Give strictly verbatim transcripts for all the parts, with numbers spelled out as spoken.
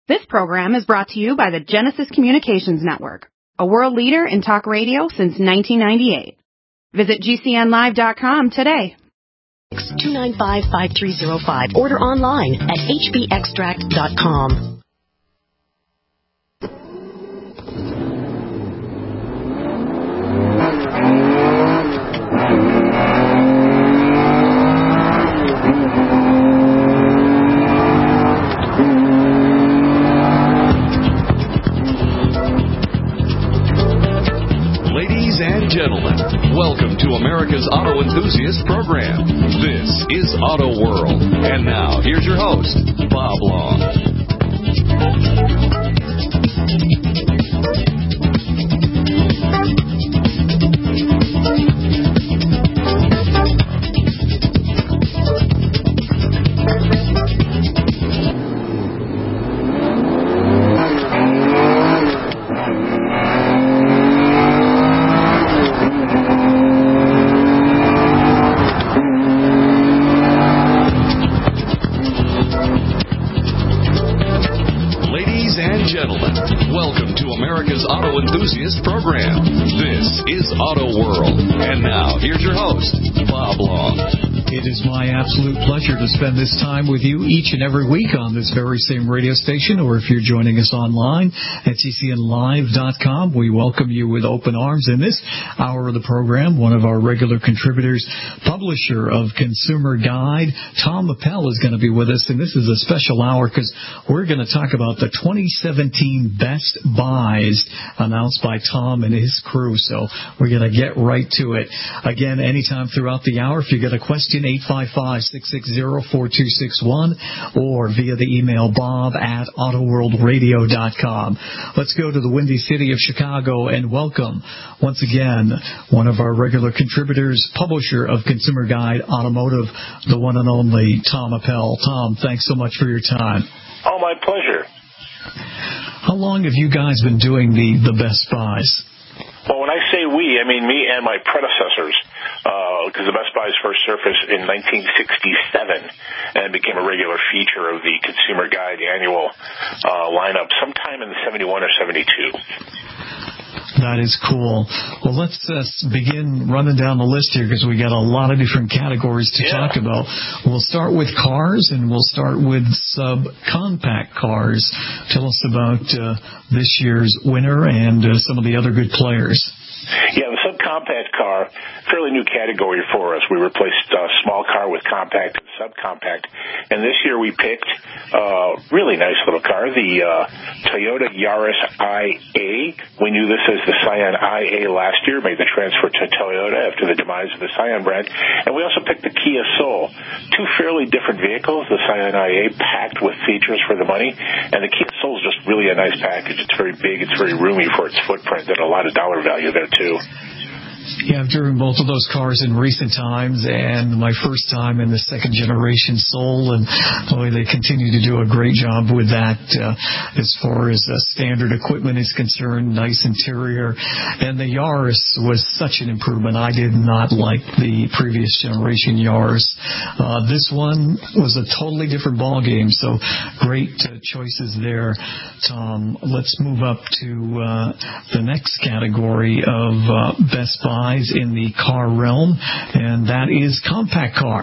This program is brought to you by the Genesis Communications Network, a world leader in talk radio since nineteen ninety-eight. Visit G C N live dot com today. two nine five, five three zero five. Order online at h b extract dot com. Ladies and gentlemen, welcome to America's Auto Enthusiast Program. This is Auto World. And now, here's your host, Bob Long. Enthusiast Program. This is Auto World. And now, here's your host, Bob Long. It is my absolute pleasure to spend this time with you each and every week on this very same radio station, or if you're joining us online at G C N live dot com, we welcome you with open arms. In this hour of the program, one of our regular contributors, publisher of Consumer Guide, Tom Appel, is going to be with us, and this is a special hour because we're going to talk about the twenty seventeen Best Buys announced by Tom and his crew, so we're going to get right to it. Again, anytime throughout the hour, if you got a question, eight five five, six six zero, four two six one, or via the email bob at auto world radio dot com. Let's go to the Windy City of Chicago and welcome, once again, one of our regular contributors, publisher of Consumer Guide Automotive, the one and only Tom Appel. Tom, thanks so much for your time. Oh, my pleasure. How long have you guys been doing the, the Best Buys? Well, when I say we, I mean me and my predecessors, because uh, the Best Buys first surfaced in nineteen sixty-seven and became a regular feature of the Consumer Guide annual uh, lineup sometime in seventy-one or seventy-two. That is cool. Well, let's uh, begin running down the list here because we got a lot of different categories to yeah. talk about. We'll start with cars, and we'll start with subcompact cars. Tell us about uh, this year's winner and uh, some of the other good players. Yeah, the subcompact car, fairly new category for us. We replaced uh, small car with compact and subcompact. And this year we picked a uh, really nice little car, the uh, Toyota Yaris I A. We knew this as the Scion I A last year, made the transfer to Toyota after the demise of the Scion brand. And we also picked the Kia Soul. Two fairly different vehicles, the Scion I A packed with features for the money, and the Kia Soul is just really a nice package. It's very big, it's very roomy for its footprint, and a lot of dollar value there too. Yeah, I've driven both of those cars in recent times, and my first time in the second generation Soul, and boy, they continue to do a great job with that uh, as far as uh, standard equipment is concerned, nice interior. And the Yaris was such an improvement. I did not like the previous generation Yaris. Uh, this one was a totally different ballgame, so great uh, choices there, Tom. Let's move up to uh, the next category of uh, Best Buy in the car realm, and that is compact car.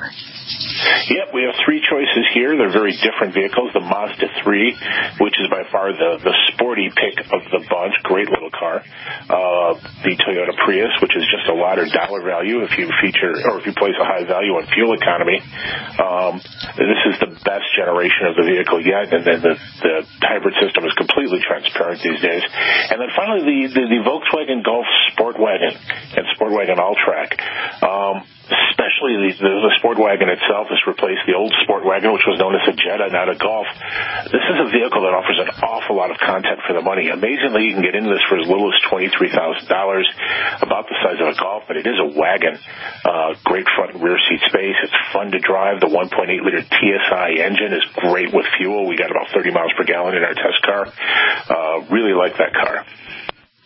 Yep, we have three choices here. They're very different vehicles. The Mazda three, which is by far the, the sporty pick of the bunch, great little car. Uh, the Toyota Prius, which is just a lot of dollar value if you feature or if you place a high value on fuel economy. Um, this is the best generation of the vehicle yet, and then the, the hybrid system is completely transparent these days. And then finally, the, the, the Volkswagen Golf Sportwagen and Sportwagen Alltrack. Um, especially the, the, the Sportwagen itself has replaced the old Sportwagen, which was known as a Jetta, not a Golf. This is a vehicle that offers an awful lot of content for the money. Amazingly, you can get into this for as little as twenty-three thousand dollars, about the size of a Golf, but it is a wagon. Uh, great front and rear seat space. It's fun to drive. The one point eight liter T S I engine is great with fuel. We got about thirty miles per gallon in our test car. Uh, really like that car.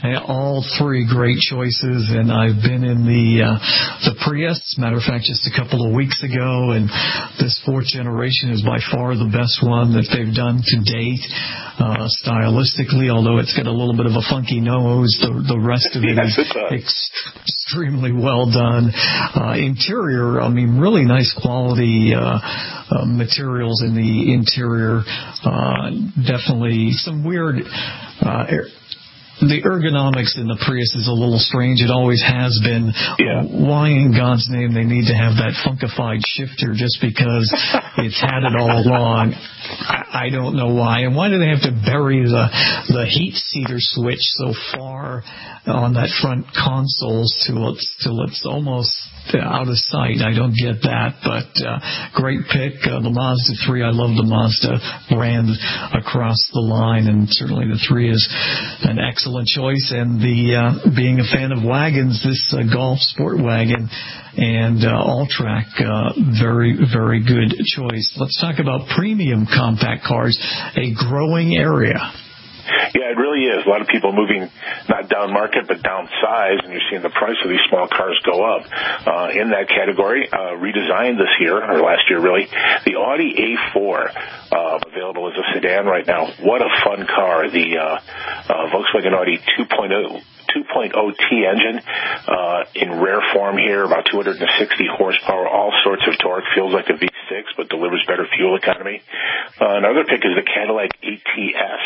All three great choices, and I've been in the uh, the Prius. Matter of fact, just a couple of weeks ago, and this fourth generation is by far the best one that they've done to date. Uh, stylistically, although it's got a little bit of a funky nose, the the rest of it yes, is it ex- extremely well done. Uh, interior, I mean, really nice quality uh, uh, materials in the interior. Uh, definitely some weird. Uh, air- The ergonomics in the Prius is a little strange. It always has been. Yeah. Uh, why in God's name they need to have that funkified shifter just because it's had it all along? I, I don't know why. And why do they have to bury the the heat seater switch so far on that front console till it's, till it's almost out of sight? I don't get that, but uh, great pick. Uh, the Mazda three, I love the Mazda brand across the line, and certainly the three is an excellent choice. And the uh, being a fan of wagons, this uh, Golf Sport Wagon and uh, All-Track, uh, very, very good choice. Let's talk about premium compact cars, a growing area. Yeah, it really is. A lot of people moving not down market but down size, and you're seeing the price of these small cars go up. Uh, in that category, uh, redesigned this year, or last year really, the Audi A four, uh, available as a sedan right now. What a fun car. The uh, uh, Volkswagen Audi two point oh two point oh T engine uh, in rare form here, about two hundred sixty horsepower, all sorts of torque, feels like a V six but delivers better fuel economy. Uh, another pick is the Cadillac A T S.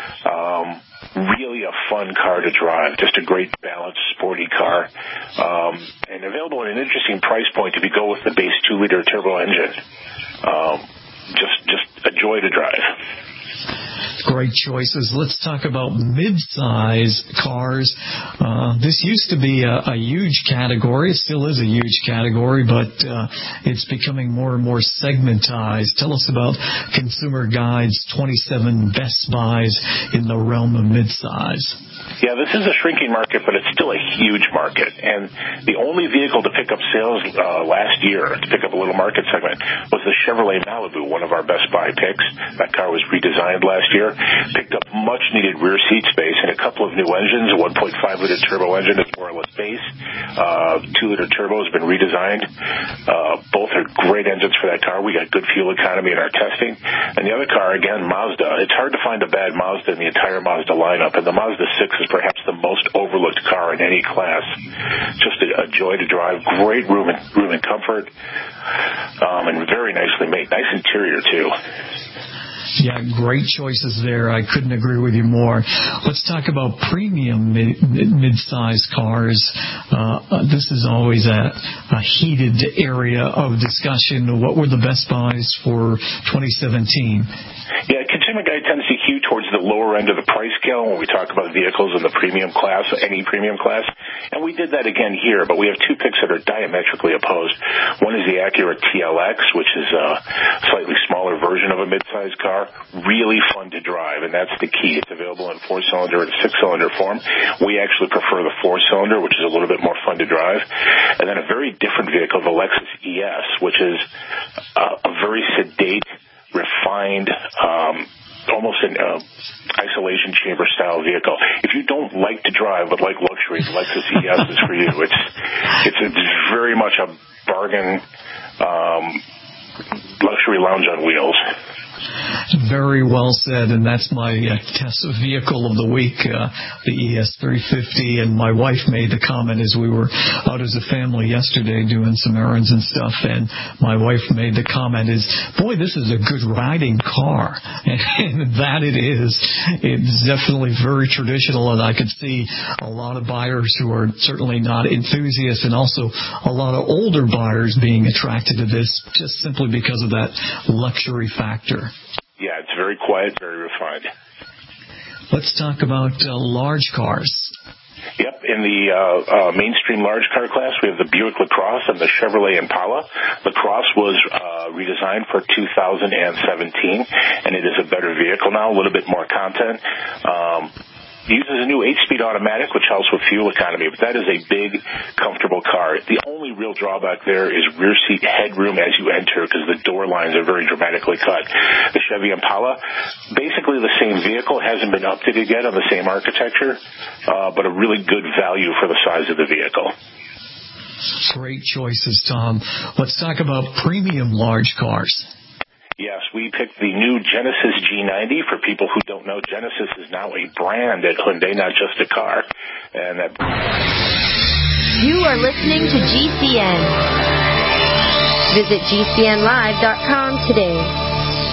Um, really a fun car to drive, just a great balanced, sporty car, um, and available at an interesting price point if you go with the base two liter turbo engine. Um, just, just a joy to drive. Great choices. Let's talk about mid-size cars. Uh, this used to be a, a huge category. It still is a huge category, but uh, it's becoming more and more segmentized. Tell us about Consumer Guide's twenty-seven best buys in the realm of mid-size. Yeah, this is a shrinking market, but it's still a huge market. And the only vehicle to pick up sales uh, last year, to pick up a little market segment, was the Chevrolet Malibu, one of our best buy picks. That car was redesigned last year, picked up much-needed rear seat space and a couple of new engines. A one point five liter turbo engine is more or less base. Uh, two liter turbo has been redesigned. Uh, both are great engines for that car. We got good fuel economy in our testing. And the other car, again, Mazda. It's hard to find a bad Mazda in the entire Mazda lineup, and the Mazda six is perhaps the most overlooked car in any class. Just a, a joy to drive, great room and, room and comfort, um, and very nicely made. Nice interior, too. Yeah, great choices there. I couldn't agree with you more. Let's talk about premium mid- mid-size cars. Uh, this is always a, a heated area of discussion. What were the best buys for twenty seventeen? Yeah, Consumer Guide tends to hew towards the lower end of the price scale when we talk about vehicles in the premium class, any premium class. And we did that again here, but we have two picks that are diametrically opposed. One is the Acura T L X, which is a slightly smaller version of a mid-size car. Really fun to drive, and that's the key. It's available in four-cylinder and six-cylinder form. We actually prefer the four-cylinder, which is a little bit more fun to drive. And then a very different vehicle, the Lexus E S, which is uh, a very sedate, refined, um, almost an uh, isolation chamber style vehicle. If you don't like to drive but like luxury, the Lexus E S is for you. It's it's, it's very much a bargain um, luxury lounge on wheels. Very well said, and that's my uh, test vehicle of the week, uh, the E S three fifty, and my wife made the comment as we were out as a family yesterday doing some errands and stuff, and my wife made the comment is, boy, this is a good riding car, and, and that it is. It's definitely very traditional, and I could see a lot of buyers who are certainly not enthusiasts, and also a lot of older buyers being attracted to this just simply because of that luxury factor. Yeah, it's very quiet, very refined. Let's talk about uh, large cars. Yep, in the uh, uh, mainstream large car class, we have the Buick LaCrosse and the Chevrolet Impala. LaCrosse was uh, redesigned for two thousand seventeen, and it is a better vehicle now, a little bit more content. Um, uses a new eight-speed automatic, which helps with fuel economy, but that is a big, comfortable car. The only real drawback there is rear seat headroom as you enter, because the door lines are very dramatically cut. The Chevy Impala, basically the same vehicle, hasn't been updated yet on the same architecture, uh, but a really good value for the size of the vehicle. Great choices, Tom. Let's talk about premium large cars. Yes, we picked the new Genesis G ninety. For people who don't know, Genesis is now a brand at Hyundai, not just a car. And that. You are listening to G C N. Visit G C N live dot com today.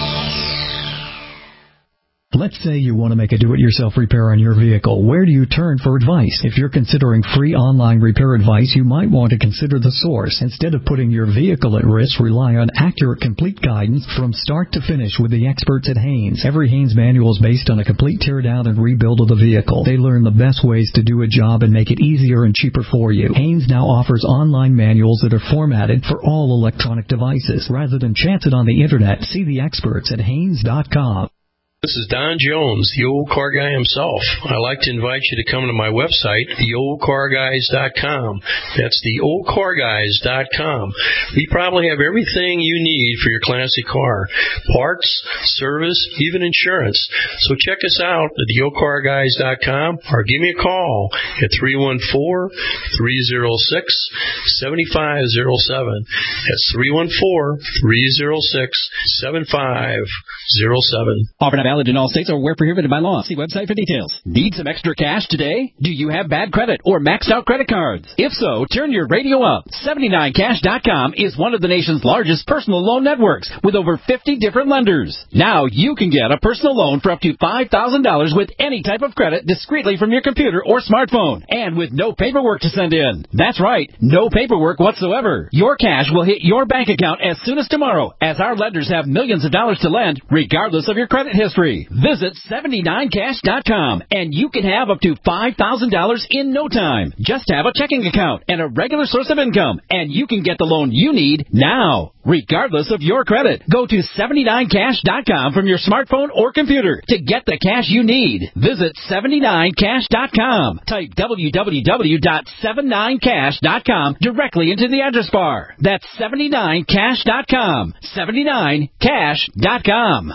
Let's say you want to make a do-it-yourself repair on your vehicle. Where do you turn for advice? If you're considering free online repair advice, you might want to consider The Source. Instead of putting your vehicle at risk, rely on accurate, complete guidance from start to finish with the experts at Haynes. Every Haynes manual is based on a complete teardown and rebuild of the vehicle. They learn the best ways to do a job and make it easier and cheaper for you. Haynes now offers online manuals that are formatted for all electronic devices. Rather than chance it on the internet, see the experts at Haynes dot com. This is Don Jones, the old car guy himself. I'd like to invite you to come to my website, the old car guys dot com. That's the old car guys dot com. We probably have everything you need for your classic car. Parts, service, even insurance. So check us out at the old car guys dot com or give me a call at three one four, three oh six, seven five oh seven. That's three one four, three oh six, seven five oh seven. Offered and valid in all states or where prohibited by law. See website for details. Need some extra cash today? Do you have bad credit or maxed out credit cards? If so, turn your radio up. seventy-nine cash dot com is one of the nation's largest personal loan networks with over fifty different lenders. Now you can get a personal loan for up to five thousand dollars with any type of credit discreetly from your computer or smartphone and with no paperwork to send in. That's right, no paperwork whatsoever. Your cash will hit your bank account as soon as tomorrow, as our lenders have millions of dollars to lend regardless of your credit history. Visit seventy-nine cash dot com and you can have up to five thousand dollars in no time. Just have a checking account and a regular source of income, and you can get the loan you need now, regardless of your credit. Go to seventy-nine cash dot com from your smartphone or computer to get the cash you need. Visit seventy-nine cash dot com. Type w w w dot seventy-nine cash dot com directly into the address bar. That's seventy-nine cash dot com. seventy-nine cash dot com.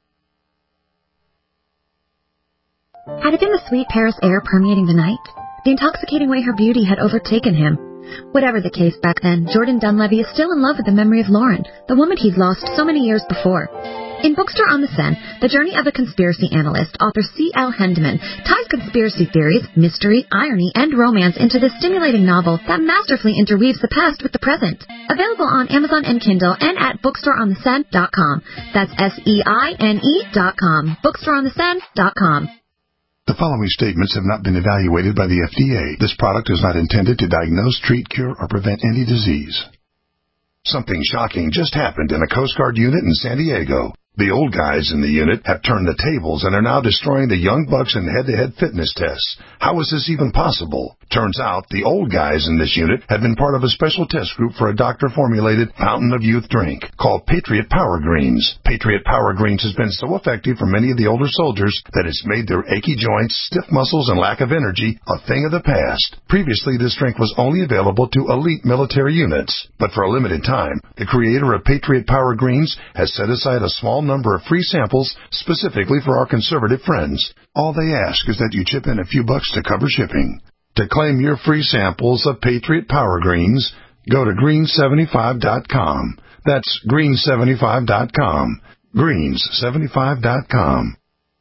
Had it been the sweet Paris air permeating the night? The intoxicating way her beauty had overtaken him? Whatever the case back then, Jordan Dunleavy is still in love with the memory of Lauren, the woman he'd lost so many years before. In Bookstore on the Seine, the journey of a conspiracy analyst, author C L Hendeman ties conspiracy theories, mystery, irony, and romance into this stimulating novel that masterfully interweaves the past with the present. Available on Amazon and Kindle and at bookstore on the seine dot com. That's S E I N E dot com. bookstore on the seine dot com. The following statements have not been evaluated by the F D A. This product is not intended to diagnose, treat, cure, or prevent any disease. Something shocking just happened in a Coast Guard unit in San Diego. The old guys in the unit have turned the tables and are now destroying the young bucks in head-to-head fitness tests. How is this even possible? Turns out the old guys in this unit have been part of a special test group for a doctor-formulated fountain of youth drink called Patriot Power Greens. Patriot Power Greens has been so effective for many of the older soldiers that it's made their achy joints, stiff muscles, and lack of energy a thing of the past. Previously, this drink was only available to elite military units, but for a limited time, the creator of Patriot Power Greens has set aside a small number of free samples specifically for our conservative friends. All they ask is that you chip in a few bucks to cover shipping. To claim your free samples of Patriot Power Greens, go to green seventy-five dot com. That's green seventy-five dot com. greens seventy-five dot com.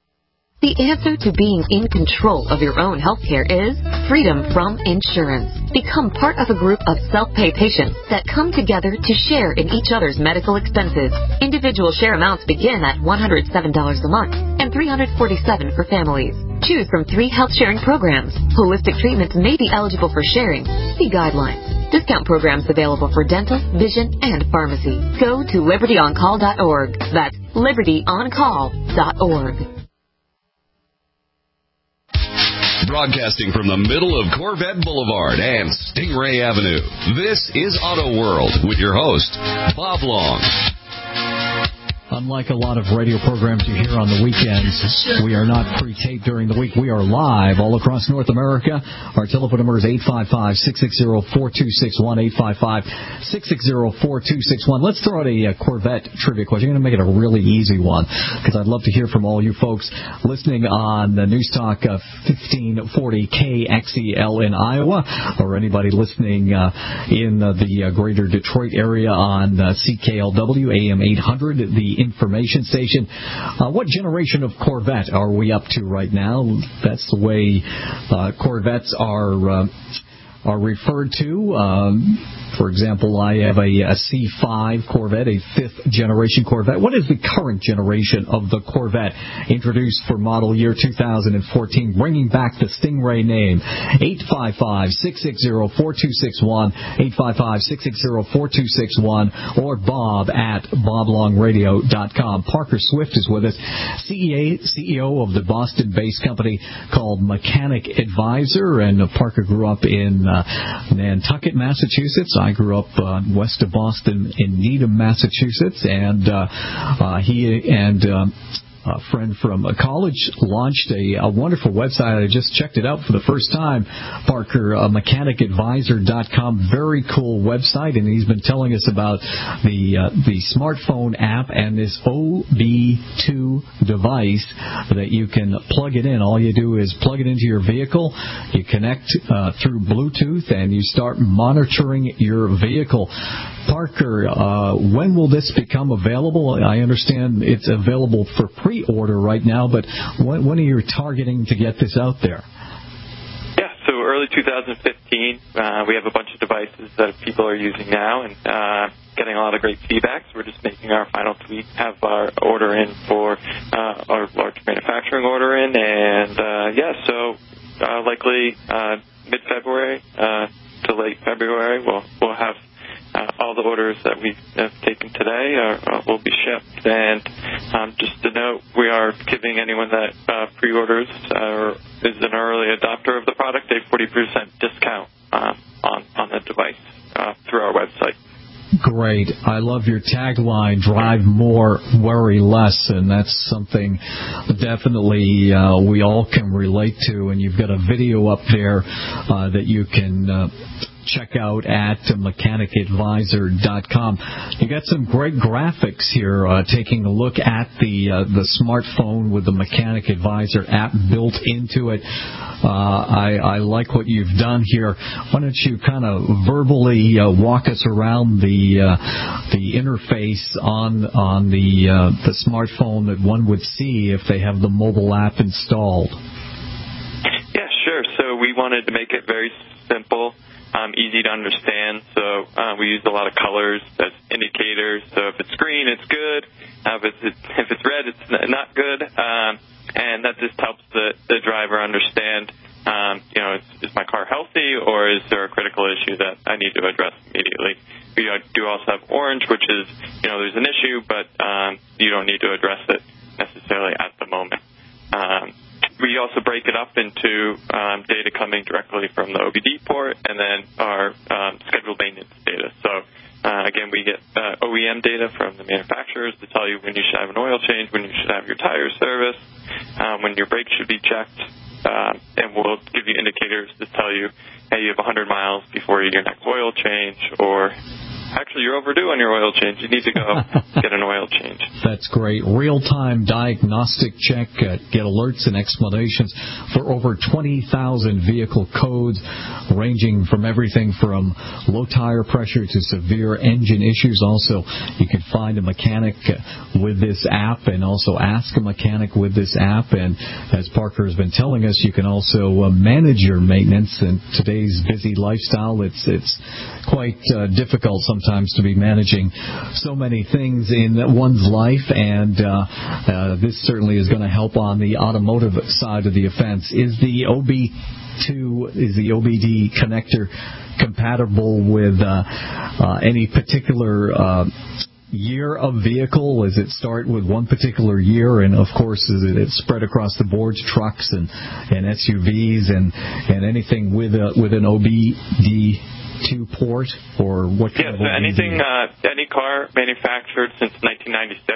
The answer to being in control of your own healthcare is freedom from insurance. Become part of a group of self-pay patients that come together to share in each other's medical expenses. Individual share amounts begin at one hundred seven dollars a month and three hundred forty-seven dollars for families. Choose from three health sharing programs. Holistic treatments may be eligible for sharing. See guidelines. Discount programs available for dental, vision, and pharmacy. Go to liberty on call dot org. That's liberty on call dot org. Broadcasting from the middle of Corvette Boulevard and Stingray Avenue, this is Auto World with your host, Bob Long. Unlike a lot of radio programs you hear on the weekends, we are not pre-taped during the week. We are live all across North America. Our telephone number is eight five five, six six zero, four two six one, eight five five, six six zero, four two six one. Let's throw out a, a Corvette trivia question. I'm going to make it a really easy one because I'd love to hear from all you folks listening on the News Talk uh, fifteen forty K X E L in Iowa, or anybody listening uh, in uh, the uh, greater Detroit area on uh, C K L W A M eight hundred, the information station. Uh, what generation of Corvette are we up to right now? That's the way uh, Corvettes are uh, are referred to. Um, For example, I have a, a C five Corvette, a fifth generation Corvette. What is the current generation of the Corvette introduced for model year two thousand fourteen, bringing back the Stingray name? eight five five, six six zero, four two six one, eight five five, six six zero, four two six one, or Bob at bob long radio dot com. Parker Swift is with us, C E O of the Boston-based company called Mechanic Advisor, and Parker grew up in uh, Nantucket, Massachusetts. I grew up uh, west of Boston in Needham, Massachusetts, and uh, uh, he and uh, a friend from college launched a, a wonderful website. I just checked it out for the first time, Parker, uh, mechanic advisor dot com. Very cool website, and he's been telling us about the uh, the smartphone app and this O B two device that you can plug it in. All you do is plug it into your vehicle, you connect uh, through Bluetooth, and you start monitoring your vehicle. Parker, uh, when will this become available? I understand it's available for pre-order right now, but when, when are you targeting to get this out there? Yeah, so early two thousand fifteen, uh, we have a bunch of devices that people are using now and uh, getting a lot of great feedback. So we're just making our final tweak, have our order in for uh, our large manufacturing order in, and uh, yeah, so uh, likely uh, mid-February uh, to late February, we'll we'll have Uh, all the orders that we have taken today are, uh, will be shipped. And um, just to note, we are giving anyone that uh, pre-orders uh, or is an early adopter of the product a forty percent discount uh, on, on the device uh, through our website. Great. I love your tagline, drive more, worry less, and that's something definitely uh, we all can relate to. And you've got a video up there uh, that you can uh, check out at mechanic advisor dot com. You got some great graphics here, uh, taking a look at the uh, the smartphone with the Mechanic Advisor app built into it. Uh, I, I like what you've done here. Why don't you kind of verbally uh, walk us around the uh, the interface on on the uh, the smartphone that one would see if they have the mobile app installed? Yeah, sure. So we wanted to make it very simple. Um, easy to understand, so uh, we use a lot of colors as indicators. So if it's green, it's good. Uh, if, it's, if it's red, it's not good. Um, and that just helps the, the driver understand, um, you know, is, is my car healthy, or is there a critical issue that I need to address immediately? We do also have orange, which is, you know, there's an issue, but um, you don't need to address it necessarily at the moment. Um, We also break it up into um, data coming directly from the O B D port and then our um, scheduled maintenance data. So, uh, again, we get uh, O E M data from the manufacturers to tell you when you should have an oil change, when you should have your tires serviced, um, when your brakes should be checked, uh, and we'll give you indicators to tell you, hey, you have one hundred miles before your next oil change, or actually, you're overdue on your oil change. You need to go get an oil change. That's great. Real-time diagnostic check. Uh, get alerts and explanations for over twenty thousand vehicle codes, ranging from everything from low tire pressure to severe engine issues. Also, you can find a mechanic with this app and also ask a mechanic with this app. And as Parker has been telling us, you can also uh, manage your maintenance. In today's busy lifestyle, it's, it's quite uh, difficult sometimes. Sometimes to be managing so many things in one's life, and uh, uh, this certainly is going to help on the automotive side of the offense. Is the O B two, is the O B D connector compatible with uh, uh, any particular uh, year of vehicle? Does it start with one particular year, and of course is it spread across the board, trucks and, and S U Vs and, and anything with a, with an O B D two port, or what kind yeah, of so anything, uh, any car manufactured since nineteen ninety-six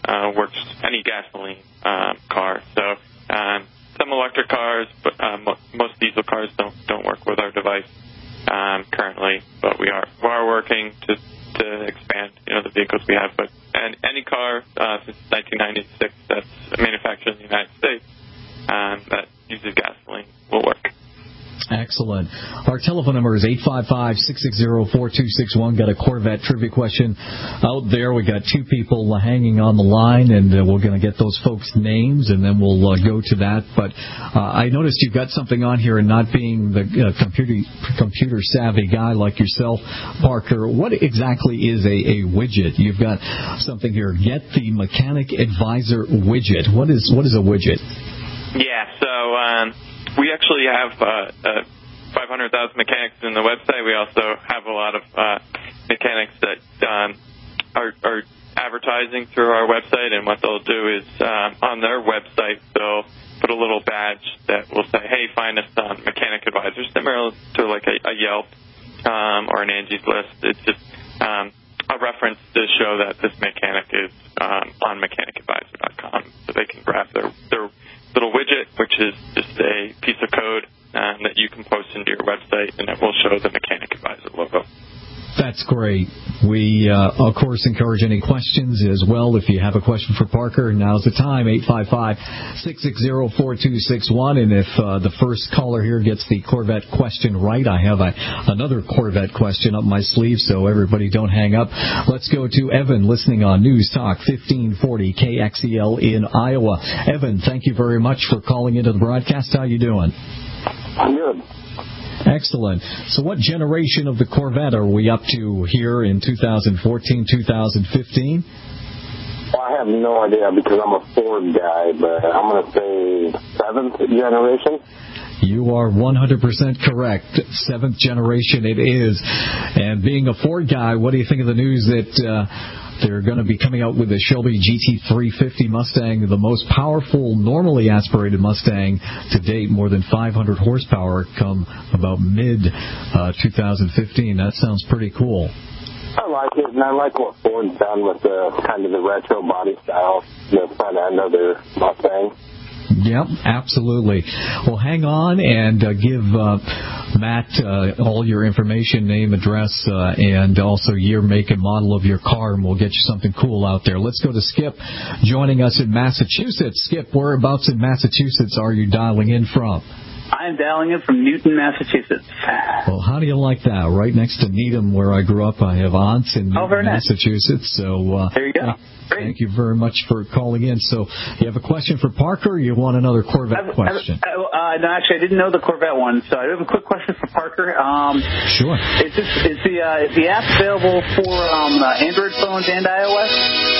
uh, works any gasoline um, car. So um, some electric cars, but uh, mo- most diesel cars don't don't work with our device um, currently. But we are we are working to to expand, you know, the vehicles we have. But and any car uh, since nineteen ninety-six that's manufactured in the United States um, that uses gasoline will work. Excellent. Our telephone number is eight five five, six six zero, four two six one. Got a Corvette trivia question out there. We got two people hanging on the line, and uh, we're going to get those folks' names, and then we'll uh, go to that. But uh, I noticed you've got something on here, and not being the uh, computer computer savvy guy like yourself, Parker, what exactly is a, a widget? You've got something here. Get the Mechanic Advisor widget. What is what is a widget? Yeah. So. Um We actually have uh, uh, five hundred thousand mechanics in the website. We also have a lot of uh, mechanics that um, are, are advertising through our website, and what they'll do is um, on their website they'll put a little badge that will say, hey, find us on Mechanic Advisor, similar to like a, a Yelp um, or an Angie's List. It's just um, a reference to show that this mechanic is um, on mechanic advisor dot com, so they can grab their, their little widget, which is just a piece of code um, that you can post into your website, and it will show the Mechanic Advisor logo. That's great. We, uh, of course, encourage any questions as well. If you have a question for Parker, now's the time, eight five five, six six zero, four two six one. And if uh, the first caller here gets the Corvette question right, I have a, another Corvette question up my sleeve, so everybody don't hang up. Let's go to Evan, listening on News Talk fifteen forty K X E L in Iowa. Evan, thank you very much for calling into the broadcast. How you doing? I'm good. Excellent. So what generation of the Corvette are we up to here in two thousand fourteen, two thousand fifteen? Well, I have no idea because I'm a Ford guy, but I'm going to say seventh generation. You are one hundred percent correct. Seventh generation it is. And being a Ford guy, what do you think of the news that uh, they're going to be coming out with the Shelby G T three fifty Mustang, the most powerful, normally aspirated Mustang to date, more than five hundred horsepower, come about mid uh, two thousand fifteen. That sounds pretty cool. I like it, and I like what Ford's done with the kind of the retro body style, the front end of their Mustang. Yep, absolutely. Well, hang on and uh, give uh, Matt uh, all your information, name, address, uh, and also year, make, and model of your car, and we'll get you something cool out there. Let's go to Skip, joining us in Massachusetts. Skip, whereabouts in Massachusetts are you dialing in from? I'm dialing in from Newton, Massachusetts. Well, how do you like that? Right next to Needham, where I grew up. I have aunts in Newton, oh, very nice. Massachusetts. So uh, there you go. Great. Thank you very much for calling in. So you have a question for Parker, or you want another Corvette I've, question? I've, uh, no, actually, I didn't know the Corvette one, so I have a quick question for Parker. Um, sure. Is, this, is, the, uh, is the app available for um, uh, Android phones and iOS?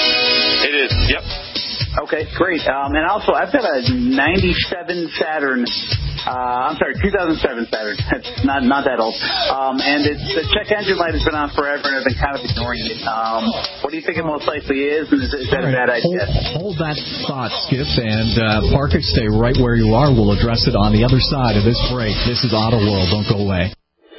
It is, yep. Okay, great. Um, and also, I've got a ninety-seven Saturn. Uh, I'm sorry, two thousand seven Saturn. It's not not that old. Um, and it's, the check engine light has been on forever, and I've been kind of ignoring it. Um, what do you think it most likely is? And is, is that right. a bad idea? Hold, hold that thought, Skip, and uh, Parker, stay right where you are. We'll address it on the other side of this break. This is Auto World. Don't go away.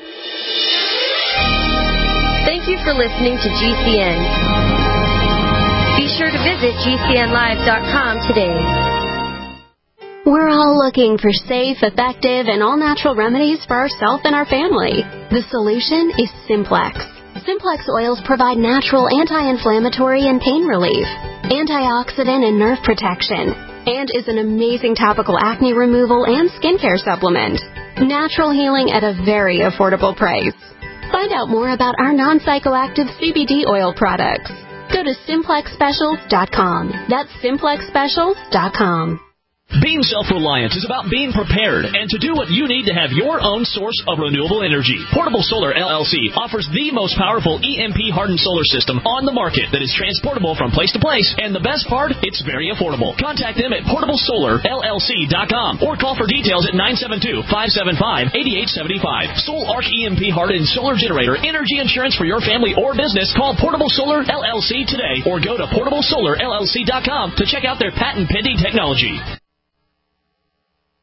Thank you for listening to G C N. Be sure to visit G C N live dot com today. We're all looking for safe, effective, and all-natural remedies for ourselves and our family. The solution is Simplex. Simplex oils provide natural anti-inflammatory and pain relief, antioxidant and nerve protection, and is an amazing topical acne removal and skincare supplement. Natural healing at a very affordable price. Find out more about our non-psychoactive C B D oil products. Go to simplex specials dot com. That's simplex specials dot com. Being self-reliant is about being prepared and to do what you need to have your own source of renewable energy. Portable Solar L L C offers the most powerful E M P-hardened solar system on the market that is transportable from place to place, and the best part, it's very affordable. Contact them at portable solar L L C dot com or call for details at nine seven two, five seven five, eight eight seven five. Soul Arc E M P-hardened solar generator energy insurance for your family or business. Call Portable Solar L L C today or go to portable solar L L C dot com to check out their patent-pending technology.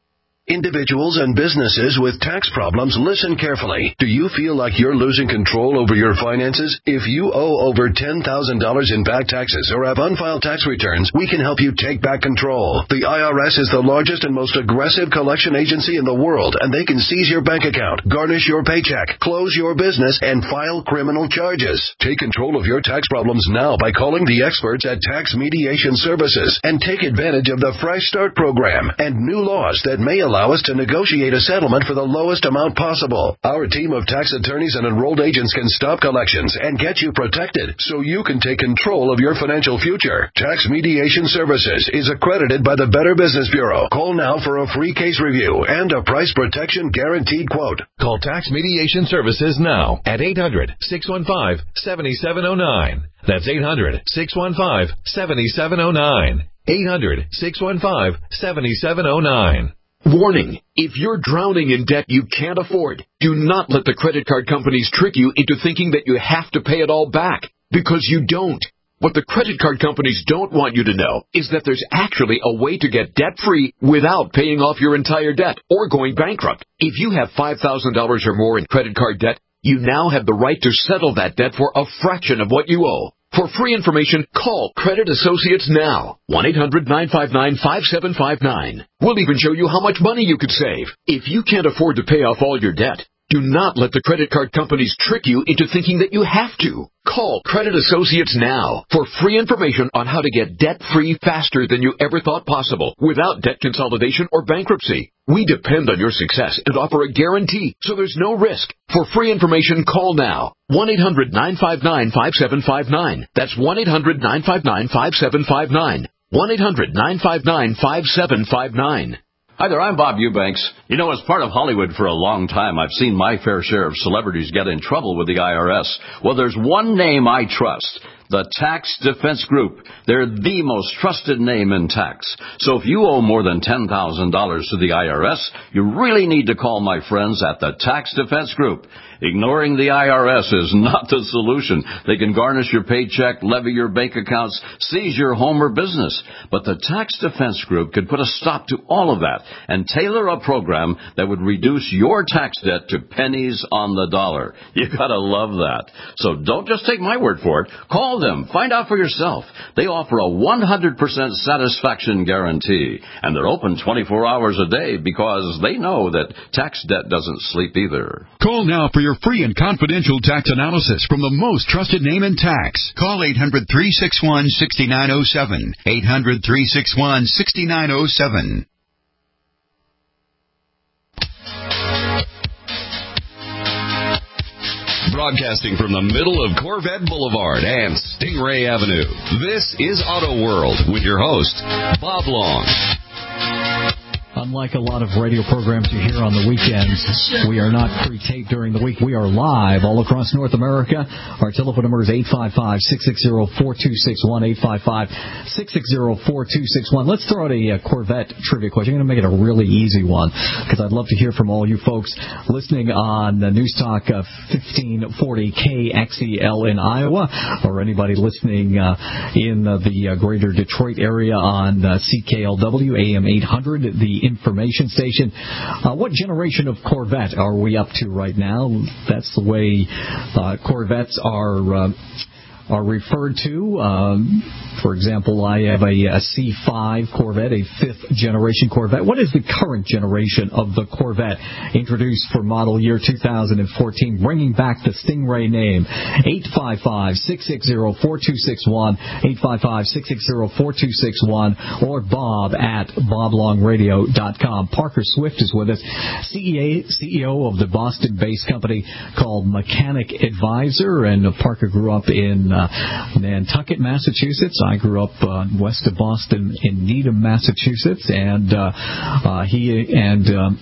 Individuals and businesses with tax problems, listen carefully. Do you feel like you're losing control over your finances? If you owe over ten thousand dollars in back taxes or have unfiled tax returns, we can help you take back control. The I R S is the largest and most aggressive collection agency in the world, and they can seize your bank account, garnish your paycheck, close your business, and file criminal charges. Take control of your tax problems now by calling the experts at Tax Mediation Services and take advantage of the Fresh Start program and new laws that may allow us to negotiate a settlement for the lowest amount possible. Our team of tax attorneys and enrolled agents can stop collections and get you protected so you can take control of your financial future. Tax Mediation Services is accredited by the Better Business Bureau. Call now for a free case review and a price protection guaranteed quote. Call Tax Mediation Services now at eight hundred, six one five, seven seven zero nine. That's eight hundred, six one five, seven seven zero nine. eight hundred, six one five, seven seven zero nine. Warning, if you're drowning in debt you can't afford, do not let the credit card companies trick you into thinking that you have to pay it all back, because you don't. What the credit card companies don't want you to know is that there's actually a way to get debt-free without paying off your entire debt or going bankrupt. If you have five thousand dollars or more in credit card debt, you now have the right to settle that debt for a fraction of what you owe. For free information, call Credit Associates now. one eight hundred, nine five nine, five seven five nine. We'll even show you how much money you could save. If you can't afford to pay off all your debt, do not let the credit card companies trick you into thinking that you have to. Call Credit Associates now for free information on how to get debt-free faster than you ever thought possible without debt consolidation or bankruptcy. We depend on your success and offer a guarantee, so there's no risk. For free information, call now. one eight hundred, nine five nine, five seven five nine. That's one eight hundred, nine five nine, five seven five nine. one eight hundred, nine five nine, five seven five nine. Hi there, I'm Bob Eubanks. You know, as part of Hollywood for a long time, I've seen my fair share of celebrities get in trouble with the I R S. Well, there's one name I trust. The Tax Defense Group. They're the most trusted name in tax. So if you owe more than ten thousand dollars to the I R S, you really need to call my friends at the Tax Defense Group. Ignoring the I R S is not the solution. They can garnish your paycheck, levy your bank accounts, seize your home or business. But the Tax Defense Group could put a stop to all of that and tailor a program that would reduce your tax debt to pennies on the dollar. You gotta love that. So don't just take my word for it. Call them. Find out for yourself. They offer a one hundred percent satisfaction guarantee. And they're open twenty-four hours a day because they know that tax debt doesn't sleep either. Call now for your free and confidential tax analysis from the most trusted name in tax. Call eight hundred, three six one, six nine zero seven. eight hundred, three six one, six nine zero seven. Broadcasting from the middle of Corvette Boulevard and Stingray Avenue, this is Auto World with your host, Bob Long. Unlike a lot of radio programs you hear on the weekends, we are not pre-taped during the week. We are live all across North America. Our telephone number is eight five five, six six zero, four two six one, eight five five, six six zero, four two six one. Let's throw out a, a Corvette trivia question. I'm going to make it a really easy one because I'd love to hear from all you folks listening on the News Talk uh, fifteen forty K X E L in Iowa, or anybody listening uh, in uh, the uh, greater Detroit area on uh, C K L W A M eight hundred, the information station. Uh, what generation of Corvette are we up to right now? That's the way uh, Corvettes are uh, are referred to. Um, for example, I have a, a C five Corvette, a fifth generation Corvette. What is the current generation of the Corvette introduced for model year two thousand fourteen, bringing back the Stingray name? eight five five, six six zero, four two six one, eight five five, six six zero, four two six one, or Bob at bob long radio dot com. Parker Swift is with us, C E O of the Boston-based company called Mechanic Advisor, and Parker grew up in uh, Nantucket, Massachusetts. I grew up uh, west of Boston in Needham, Massachusetts, and uh, uh, he and um,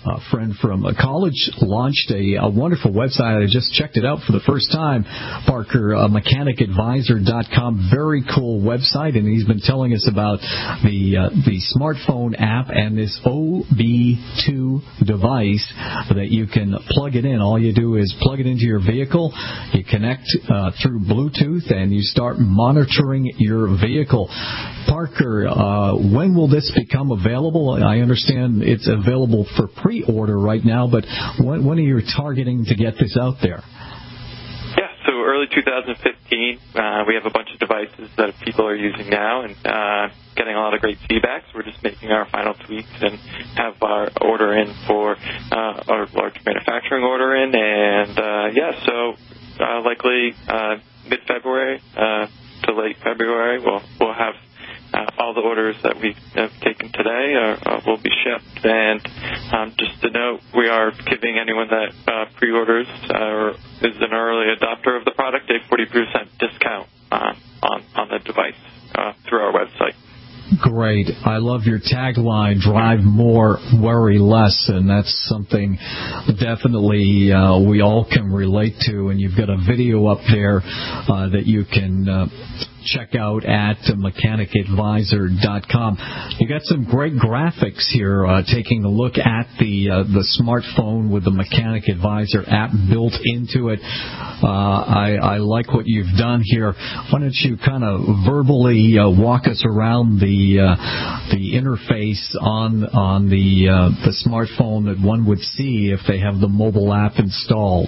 a friend from a college launched a, a wonderful website. I just checked it out for the first time, Parker, uh, mechanic advisor dot com. Very cool website, and he's been telling us about the uh, the smartphone app and this O B two device that you can plug it in. All you do is plug it into your vehicle, you connect uh, through Bluetooth, and you start monitoring your vehicle. Parker, uh, when will this become available? I understand it's available for pre-order right now, but when, when are you targeting to get this out there? Yeah, so early two thousand fifteen, uh, we have a bunch of devices that people are using now and uh, getting a lot of great feedback. So we're just making our final tweaks and have our order in for uh, our large manufacturing order in. And, uh, yeah, so uh, likely uh, mid-February uh, to late February, we'll, we'll have Uh, all the orders that we have taken today are, uh, will be shipped. And um, just to note, we are giving anyone that uh, pre-orders uh, or is an early adopter of the product a forty percent discount uh, on, on the device uh, through our website. Great. I love your tagline, drive more, worry less, and that's something definitely uh, we all can relate to. And you've got a video up there uh, that you can uh, check out at mechanic advisor dot com. You got some great graphics here uh, taking a look at the uh, the smartphone with the Mechanic Advisor app built into it. Uh, I, I like what you've done here. Why don't you kind of verbally uh, walk us around the uh, the interface on on the uh, the smartphone that one would see if they have the mobile app installed?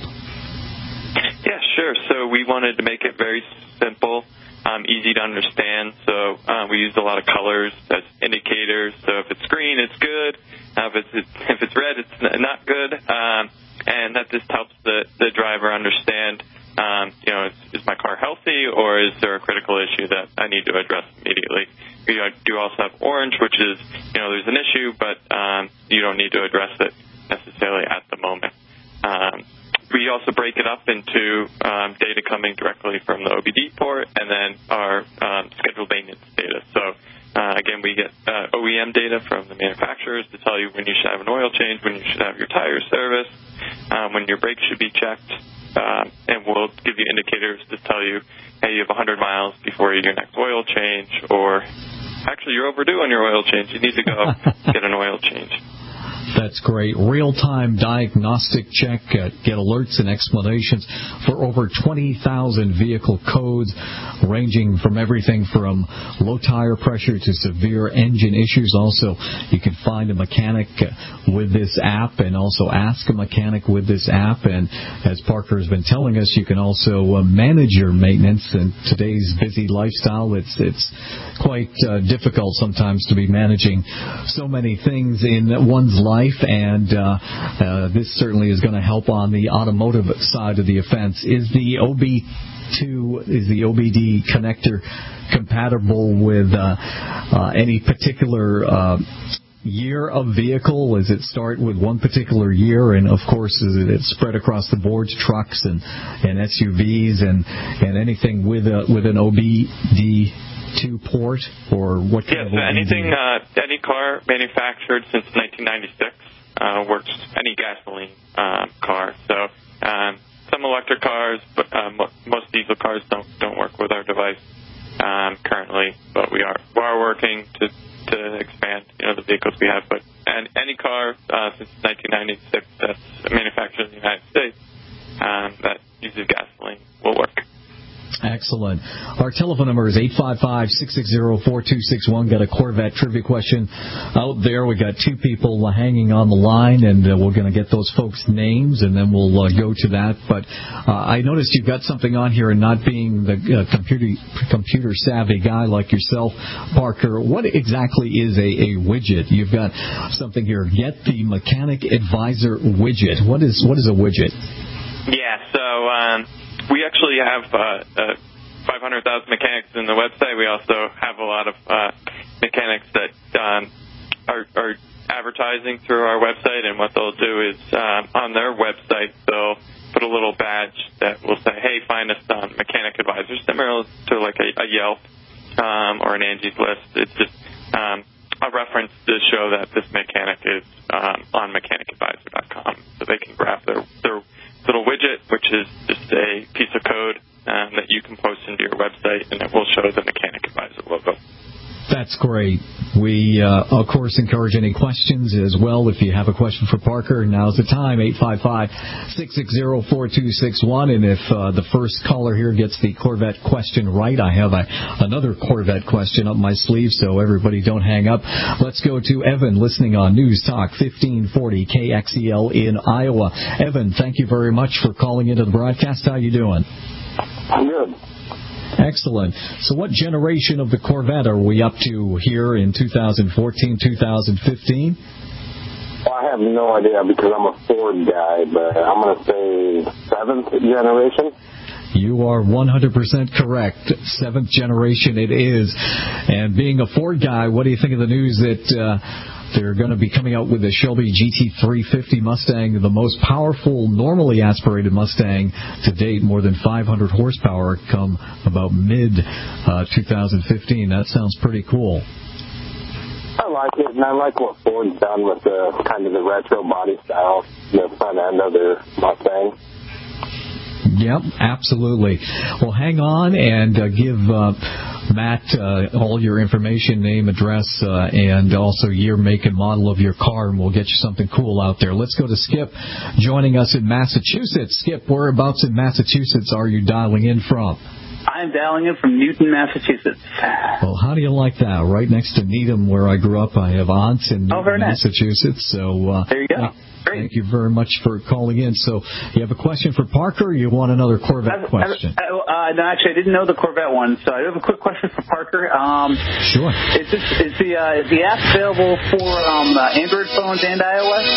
Yeah, sure. So we wanted to make it very simple. Um, easy to understand, so uh, we used a lot of colors as indicators. So if it's green, it's good. Uh, if it's if it's red, it's not good. Um, and that just helps the, the driver understand, um, you know, is, is my car healthy or is there a critical issue that I need to address immediately? You know, I do also have orange, which is, you know, there's an issue, but um, you don't need to address it necessarily at the moment. Um, We also break it up into um, data coming directly from the O B D port and then our um, scheduled maintenance data. So, uh, again, we get uh, O E M data from the manufacturers to tell you when you should have an oil change, when you should have your tires serviced, um, when your brakes should be checked, um, and we'll give you indicators to tell you, hey, you have one hundred miles before your next oil change, or actually you're overdue on your oil change. You need to go get an oil change. That's great. Real-time diagnostic check, uh, get alerts and explanations for over twenty thousand vehicle codes, ranging from everything from low tire pressure to severe engine issues. Also, you can find a mechanic with this app and also ask a mechanic with this app. And as Parker has been telling us, you can also uh, manage your maintenance. In today's busy lifestyle, it's it's quite uh, difficult sometimes to be managing so many things in one's life. And uh, uh, this certainly is going to help on the automotive side of the offense. Is the O B two, is the O B D connector compatible with uh, uh, any particular uh, year of vehicle? Does it start with one particular year, and of course is it spread across the board, trucks and, and S U Vs and, and anything with a, with an O B D two port, or what kind yeah, of so anything, uh, any car manufactured since nineteen ninety-six uh, works, any gasoline uh, car. So um, some electric cars, but um, most diesel cars don't don't work with our device um, currently, but we are we are working to to expand, you know, the vehicles we have. But and any car uh, since nineteen ninety-six that's manufactured in the United States um, that uses gasoline will work. Excellent. Our telephone number is eight five five, six six zero, four two six one. Got a Corvette trivia question out there. We got two people hanging on the line, and uh, we're going to get those folks' names, and then we'll uh, go to that. But uh, I noticed you've got something on here, and not being the uh, computer computer savvy guy like yourself, Parker, what exactly is a, a widget? You've got something here. Get the Mechanic Advisor widget. What is what is a widget? Yeah. So. Um We actually have uh, uh, five hundred thousand mechanics in the website. We also have a lot of uh, mechanics that um, are, are advertising through our website, and what they'll do is um, on their website they'll put a little badge that will say, hey, find us on Mechanic Advisor, similar to like a, a Yelp um, or an Angie's List. It's just um, a reference to show that this mechanic is um, on mechanic advisor dot com. So they can grab their, their little widget, which is just a piece of code um, that you can post into your website, and it will show the Mechanic Advisor logo. That's great. We, uh, of course, encourage any questions as well. If you have a question for Parker, now's the time, eight five five, six six zero, four two six one. And if uh, the first caller here gets the Corvette question right, I have a, another Corvette question up my sleeve, so everybody don't hang up. Let's go to Evan, listening on News Talk fifteen forty K X E L in Iowa. Evan, thank you very much for calling into the broadcast. How you doing? I'm good. Excellent. So what generation of the Corvette are we up to here in two thousand fourteen, two thousand fifteen? Well, I have no idea because I'm a Ford guy, but I'm going to say seventh generation. You are one hundred percent correct. Seventh generation it is. And being a Ford guy, what do you think of the news that uh, they're going to be coming out with the Shelby G T three fifty Mustang, the most powerful, normally aspirated Mustang to date, more than five hundred horsepower, come about mid uh, two thousand fifteen. That sounds pretty cool. I like it, and I like what Ford's done with the kind of the retro body style, the front end of their Mustang. Yep, absolutely. Well, hang on and uh, give uh, Matt uh, all your information, name, address, uh, and also year, make, and model of your car, and we'll get you something cool out there. Let's go to Skip, joining us in Massachusetts. Skip, whereabouts in Massachusetts are you dialing in from? I'm dialing in from Newton, Massachusetts. Well, how do you like that? Right next to Needham, where I grew up. I have aunts in Newton, oh, very nice. Massachusetts. So uh, there you go. Great. Thank you very much for calling in. So you have a question for Parker, or you want another Corvette I, question? I, uh, no, actually, I didn't know the Corvette one, so I have a quick question for Parker. Um, sure. Is, this, is, the, uh, is the app available for um, uh, Android phones and iOS?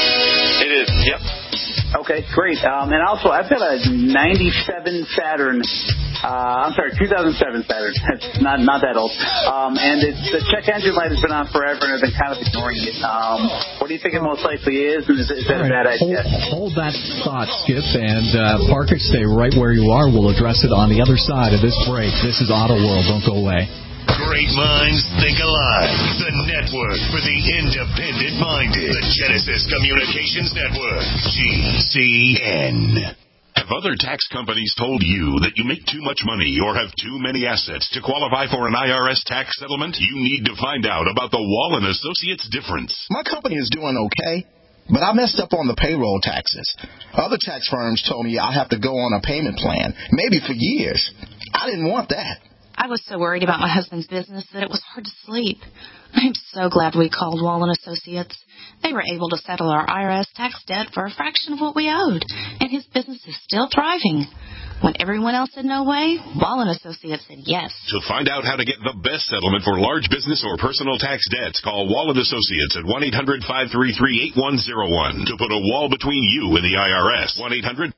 It is, yep. Okay, great. Um, and also, I've got a ninety-seven Saturn. Uh, I'm sorry, two thousand seven Saturn. It's not not that old. Um, and it's, the check engine light has been on forever, and I've been kind of ignoring it. Um, what do you think it most likely is? And is, is that right. a bad idea? Hold, hold that thought, Skip, and uh, Parker, stay right where you are. We'll address it on the other side of this break. This is Auto World. Don't go away. Great minds think alike. The network for the independent-minded. The Genesis Communications Network. G C N. Have other tax companies told you that you make too much money or have too many assets to qualify for an I R S tax settlement? You need to find out about the Wall and Associates difference. My company is doing okay, but I messed up on the payroll taxes. Other tax firms told me I have to go on a payment plan, maybe for years. I didn't want that. I was so worried about my husband's business that it was hard to sleep. I'm so glad we called Wall and Associates. They were able to settle our I R S tax debt for a fraction of what we owed, and his business is still thriving. When everyone else said no way, Wall and Associates said yes. To find out how to get the best settlement for large business or personal tax debts, call Wall and Associates at one eight hundred, five three three, eight one zero one to put a wall between you and the I R S. one eight hundred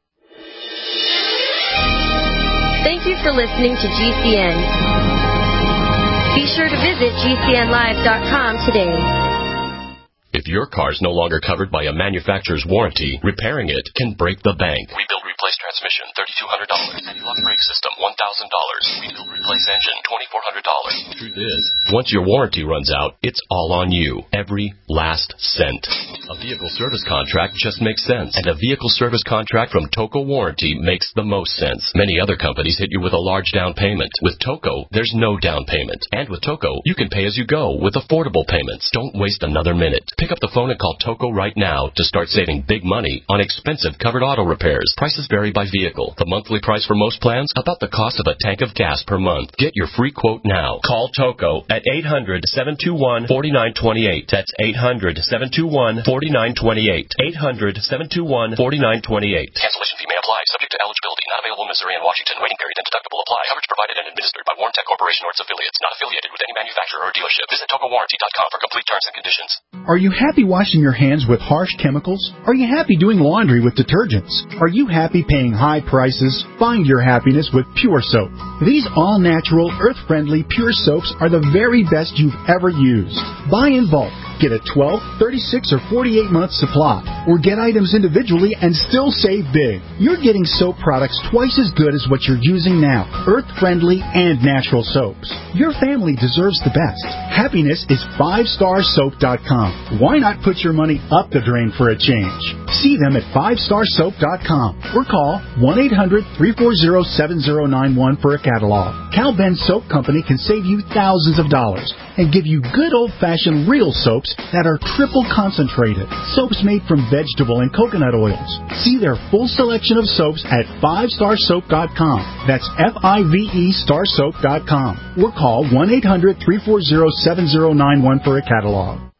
Thank you for listening to G C N. Be sure to visit G C N live dot com today. If your car's no longer covered by a manufacturer's warranty, repairing it can break the bank. Rebuild, replace transmission, thirty-two hundred dollars. Anti-lock brake system, one thousand dollars. Rebuild, replace engine, twenty-four hundred dollars. Truth is, once your warranty runs out, it's all on you. Every last cent. A vehicle service contract just makes sense. And a vehicle service contract from Toco Warranty makes the most sense. Many other companies hit you with a large down payment. With Toco, there's no down payment. And with Toco, you can pay as you go with affordable payments. Don't waste another minute. Pick up the phone and call Toco right now to start saving big money on expensive covered auto repairs. Prices vary by vehicle. The monthly price for most plans, about the cost of a tank of gas per month. Get your free quote now. Call Toco at eight hundred, seven two one, four nine two eight. That's eight hundred, seven two one, four nine two eight. eight hundred, seven two one, four nine two eight. Cancellation fee may apply, subject to eligibility. Not available in Missouri and Washington. Waiting period and deductible apply. Coverage provided and administered by Warrantech Corporation or its affiliates. Not affiliated with any manufacturer or dealership. Visit Toco Warranty dot com for complete terms and conditions. Are you happy washing your hands with harsh chemicals? Are you happy doing laundry with detergents? Are you happy paying high prices? Find your happiness with Pure Soap. These all-natural, earth-friendly Pure Soaps are the very best you've ever used. Buy in bulk. Get a twelve, thirty-six, or forty-eight month supply, or get items individually and still save big. You're getting soap products twice as good as what you're using now, earth-friendly and natural soaps. Your family deserves the best. Happiness is five star soap dot com. Why not put your money up the drain for a change? See them at five star soap dot com or call one eight hundred, three four zero, seven zero nine one for a catalog. Cal Ben Soap Company can save you thousands of dollars and give you good old-fashioned real soaps that are triple concentrated. Soaps made from vegetable and coconut oils. See their full selection of soaps at five star soap dot com. That's F I V E star soap dot com. Or call one eight hundred, three four zero, seven zero nine one for a catalog.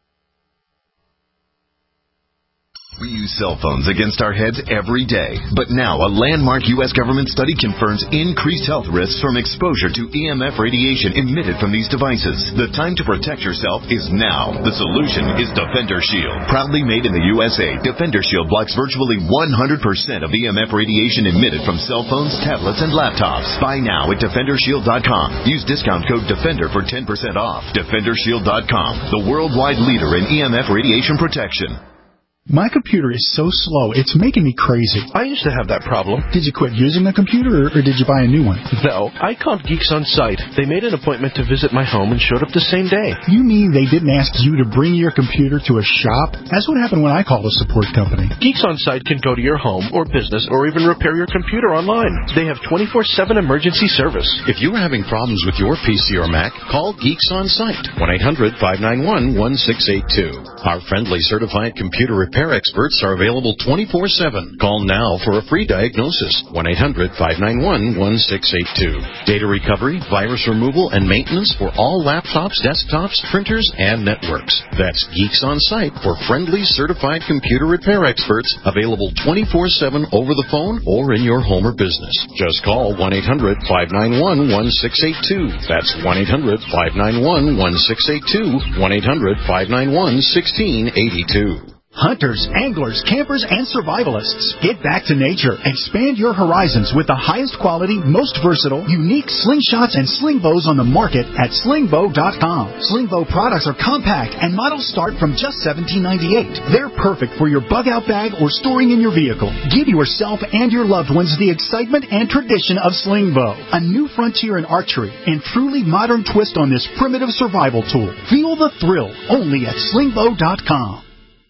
We use cell phones against our heads every day. But now a landmark U S government study confirms increased health risks from exposure to E M F radiation emitted from these devices. The time to protect yourself is now. The solution is Defender Shield. Proudly made in the U S A, Defender Shield blocks virtually one hundred percent of E M F radiation emitted from cell phones, tablets, and laptops. Buy now at defender shield dot com. Use discount code DEFENDER for ten percent off. defender shield dot com, the worldwide leader in E M F radiation protection. My computer is so slow, it's making me crazy. I used to have that problem. Did you quit using the computer, or, or did you buy a new one? No, I called Geeks On Site. They made an appointment to visit my home and showed up the same day. You mean they didn't ask you to bring your computer to a shop? That's what happened when I called a support company. Geeks On Site can go to your home or business or even repair your computer online. They have twenty-four seven emergency service. If you are having problems with your P C or Mac, call Geeks On Site, one eight hundred, five nine one, one six eight two. Our friendly certified computer repair experts are available twenty-four seven. Call now for a free diagnosis, one eight hundred, five nine one, one six eight two. Data recovery, virus removal, and maintenance for all laptops, desktops, printers, and networks. That's Geeks On Site for friendly certified computer repair experts, available twenty-four seven over the phone or in your home or business. Just call one eight hundred, five nine one, one six eight two. That's one eight hundred, five nine one, one six eight two, one eight hundred, five nine one, one six eight two. Hunters, anglers, campers, and survivalists. Get back to nature. Expand your horizons with the highest quality, most versatile, unique slingshots and sling bows on the market at sling bow dot com. Sling bow products are compact and models start from just seventeen ninety-eight. They're perfect for your bug out bag or storing in your vehicle. Give yourself and your loved ones the excitement and tradition of sling bow. A new frontier in archery and truly modern twist on this primitive survival tool. Feel the thrill only at sling bow dot com.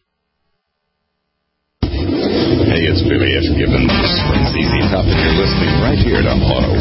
Hey, it's Billy F. Gibbons from Z Z Top, and you're listening right here to Auto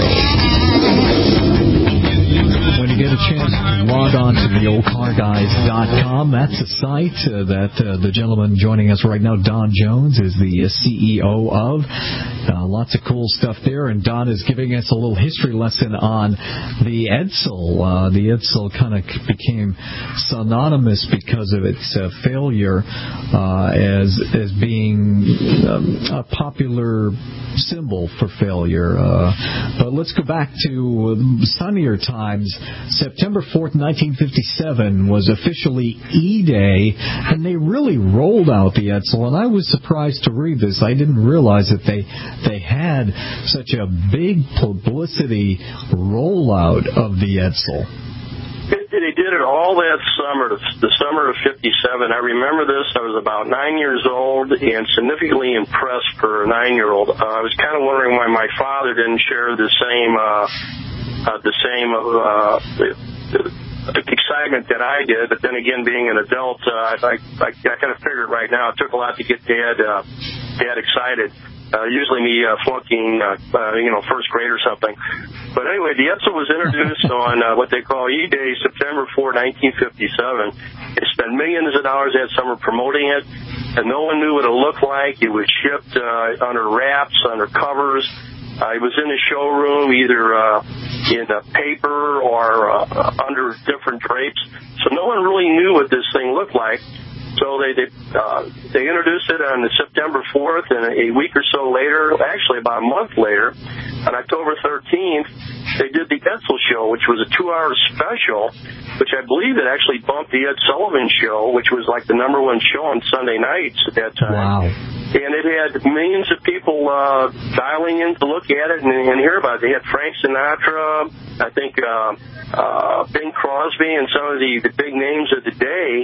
World. When you get a chance, log on to the old car guys dot com. That's a site uh, that uh, the gentleman joining us right now, Don Jones, is the C E O of. Uh, lots of cool stuff there, and Don is giving us a little history lesson on the Edsel. Uh, the Edsel kind of became synonymous because of its uh, failure uh, as as being um, a popular symbol for failure. Uh, but let's go back to sunnier times. September fourth, nineteen fifty-seven was officially E-Day, and they really rolled out the Edsel, and I was surprised to read this. I didn't realize that they they had such a big publicity rollout of the Edsel. They did it all that summer, the summer of fifty-seven. I remember this. I was about nine years old and significantly impressed for a nine-year-old. Uh, I was kind of wondering why my father didn't share the same uh, uh, the same uh, excitement that I did. But then again, being an adult, uh, I, I, I kind of figured right now it took a lot to get Dad uh, Dad excited. Uh, usually me uh, flunking, uh, uh, you know, first grade or something. But anyway, the Edsel was introduced on uh, what they call E-Day, September fourth, nineteen fifty-seven. It spent millions of dollars that summer promoting it, and no one knew what it looked like. It was shipped uh, under wraps, under covers. Uh, it was in the showroom, either uh, in a paper or uh, under different drapes. So no one really knew what this thing looked like. So they they, uh, they introduced it on the September fourth, and a week or so later, actually about a month later, on October thirteenth, they did the Edsel Show, which was a two-hour special, which I believe it actually bumped the Ed Sullivan Show, which was like the number one show on Sunday nights at that time. Wow. And it had millions of people uh, dialing in to look at it and, and hear about it. They had Frank Sinatra, I think uh, uh, Bing Crosby, and some of the, the big names of the day.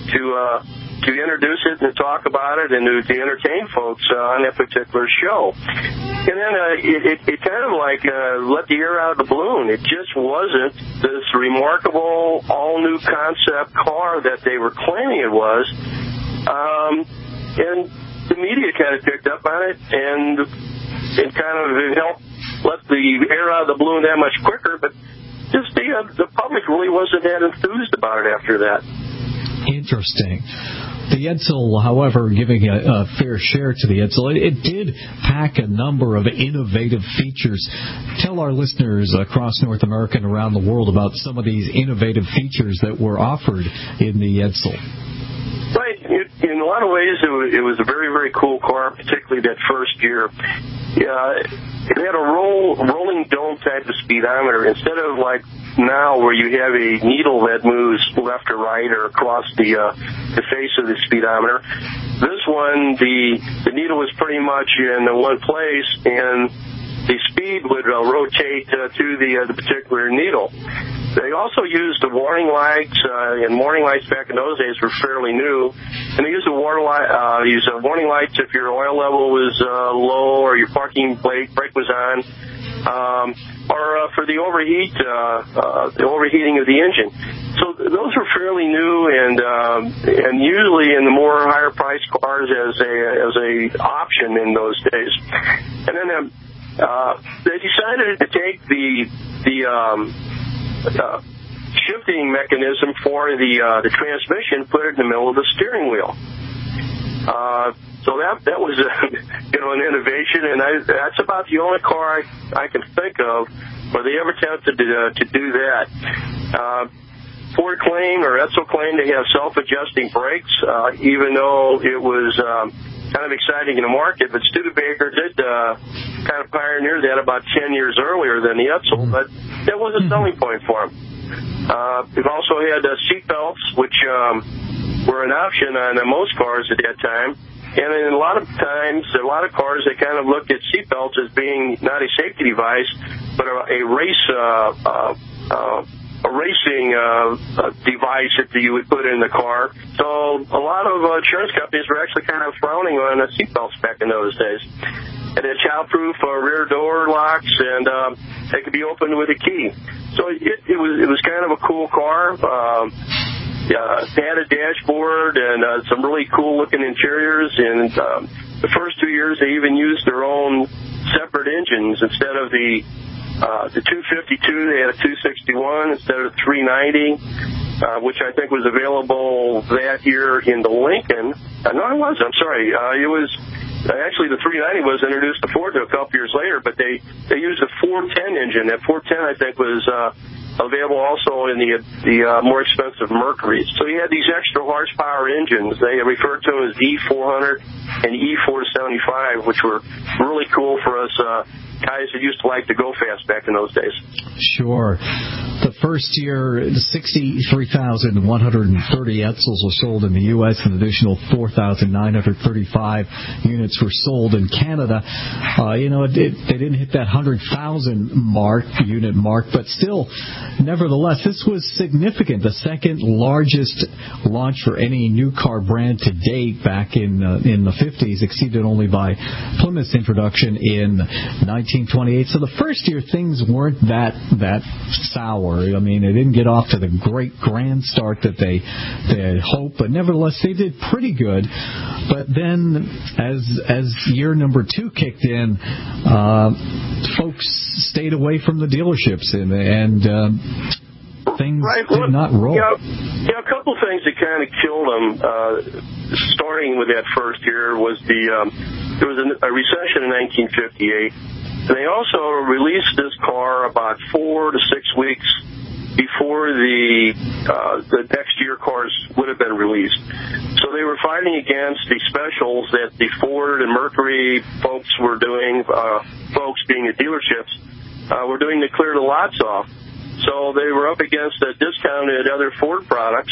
to uh, to introduce it and to talk about it and to, to entertain folks uh, on that particular show. And then uh, it, it, it kind of like uh, let the air out of the balloon. It just wasn't this remarkable all-new concept car that they were claiming it was. Um, and the media kind of picked up on it, and it kind of helped let the air out of the balloon that much quicker. But just the, uh, the public really wasn't that enthused about it after that. Interesting. The Edsel, however, giving a, a fair share to the Edsel, it, it did pack a number of innovative features. Tell our listeners across North America and around the world about some of these innovative features that were offered in the Edsel. Right. It, in a lot of ways, it was, it was a very, very cool car, particularly that first year. Uh, it had a roll, rolling dome type of speedometer instead of like now where you have a needle that moves left or right or across the uh, the face of the speedometer. This one, the the needle was pretty much in one place, and the speed would uh, rotate uh, to the uh, the particular needle. They also used the warning lights, uh, and warning lights back in those days were fairly new. And they used the water light, uh, used uh, warning lights if your oil level was uh, low or your parking brake brake was on, um, or uh, for the overheat, uh, uh, the overheating of the engine. So th- those were fairly new, and um, and usually in the more higher priced cars as a as a option in those days. And then um, uh, they decided to take the the um, Uh, shifting mechanism for the uh, the transmission, put it in the middle of the steering wheel. Uh, so that that was a, you know an innovation, and I, that's about the only car I, I can think of where they ever attempted to uh, to do that. Uh, Ford claimed, or Edsel claimed, to have self-adjusting brakes, uh, even though it was um, kind of exciting in the market. But Studebaker did uh, kind of pioneer that about ten years earlier than the Edsel, but that was a selling point for him. Uh, we've also had uh, seat belts, which um, were an option on uh, most cars at that time. And in a lot of times, a lot of cars, they kind of looked at seat belts as being not a safety device, but a, a race uh, uh, uh, a racing uh, uh, device that you would put in the car. So a lot of uh, insurance companies were actually kind of frowning on uh, seat belts back in those days. And then child-proof uh, rear door locks, and uh, they could be opened with a key. So it, it was it was kind of a cool car. Um, yeah, it had a dashboard and uh, some really cool-looking interiors. And um, the first two years, they even used their own separate engines instead of the uh, the two fifty-two. They had a two sixty-one instead of three ninety, uh, which I think was available that year in the Lincoln. Uh, no, it was. I'm sorry. Uh, it was. Actually, the three ninety was introduced to Ford a couple years later, but they, they used a four ten engine. That four ten, I think, was uh, available also in the the uh, more expensive Mercury. So you had these extra horsepower engines. They referred to them as E four hundred and E four seventy-five, which were really cool for us uh, guys that used to like to go fast back in those days. Sure. The first year, sixty-three thousand one hundred thirty Edsels were sold in the U S An additional four thousand nine hundred thirty-five units were sold in Canada. Uh, you know, it, it, they didn't hit that one hundred thousand mark, unit mark, but still, nevertheless, this was significant. The second largest launch for any new car brand to date back in uh, in the fifties, exceeded only by Plymouth's introduction in nineteen twenty-eight. So the first year, things weren't that that sour. I mean, they didn't get off to the great grand start that they they had hoped, but nevertheless, they did pretty good. But then, as as year number two kicked in, uh, folks stayed away from the dealerships, and and uh, things right. did well, not roll. Yeah, you know, a couple things that kind of killed them. Uh, starting with that first year was the um, there was a, a recession in nineteen fifty-eight. And they also released this car about four to six weeks before the uh, the next year cars would have been released. So they were fighting against the specials that the Ford and Mercury folks were doing, uh, folks being the dealerships, uh, were doing to clear the lots off. So they were up against uh, discounted other Ford products.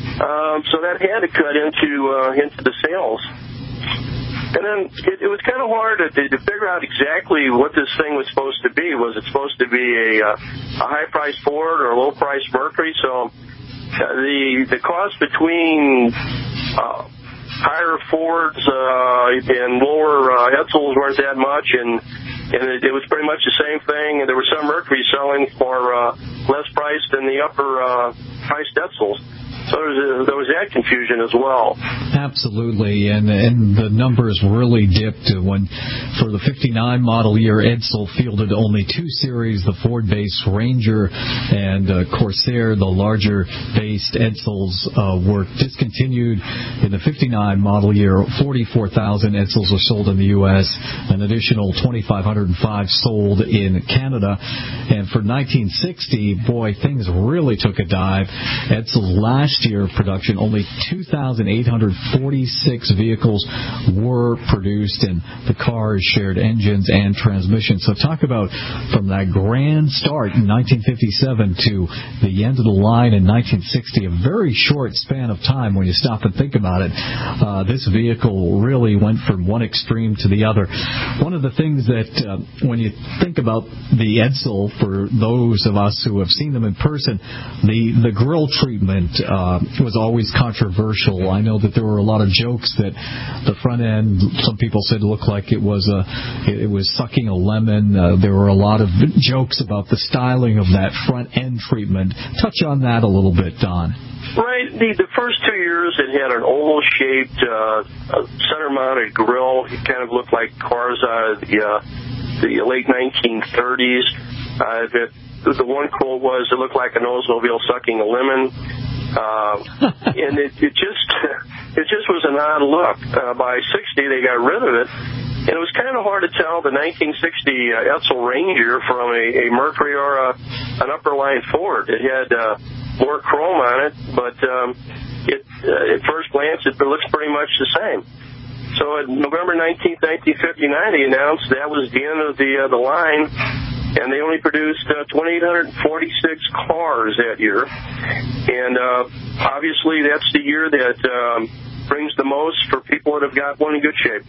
Um, so that had to cut into uh, into the sales. And then it, it was kind of hard to, to figure out exactly what this thing was supposed to be. Was it supposed to be a, uh, a high-priced Ford or a low-priced Mercury? So the the cost between uh, higher Fords uh, and lower uh, Edsels weren't that much, and and it, it was pretty much the same thing. And there were some Mercury selling for uh, less price than the upper uh, priced Edsels. So there was, there was that confusion as well. Absolutely, and and the numbers really dipped when, for the fifty-nine model year, Edsel fielded only two series, the Ford-based Ranger and uh, Corsair. The larger-based Edsels uh, were discontinued. In the fifty-nine model year, forty-four thousand Edsels were sold in the U S, an additional two thousand five hundred five sold in Canada. And for nineteen sixty, boy, things really took a dive. Edsels last year production, only two thousand eight hundred forty-six vehicles were produced, and the cars shared engines and transmissions. So talk about from that grand start in nineteen fifty-seven to the end of the line in nineteen sixty, a very short span of time when you stop and think about it. Uh, this vehicle really went from one extreme to the other. One of the things that uh, when you think about the Edsel, for those of us who have seen them in person, the, the grille treatment uh, Uh, was always controversial. I know that there were a lot of jokes that the front end, some people said, looked like it was a, it was sucking a lemon. Uh, there were a lot of jokes about the styling of that front end treatment. Touch on that a little bit, Don. Right. The, the first two years, it had an oval-shaped, uh, center-mounted grille. It kind of looked like cars out of the, uh, the late nineteen thirties. Uh, that, the one quote was, it looked like an Oldsmobile sucking a lemon. Uh, and it, it just it just was an odd look. Uh, by sixty, they got rid of it, and it was kind of hard to tell the nineteen sixty uh, Edsel Ranger from a, a Mercury or a, an upper line Ford. It had uh, more chrome on it, but um, it uh, at first glance it looks pretty much the same. So on November nineteenth, nineteen fifty-nine, they announced that was the end of the uh, the line. And they only produced uh, two thousand eight hundred forty-six cars that year. And uh, obviously that's the year that um, brings the most for people that have got one in good shape.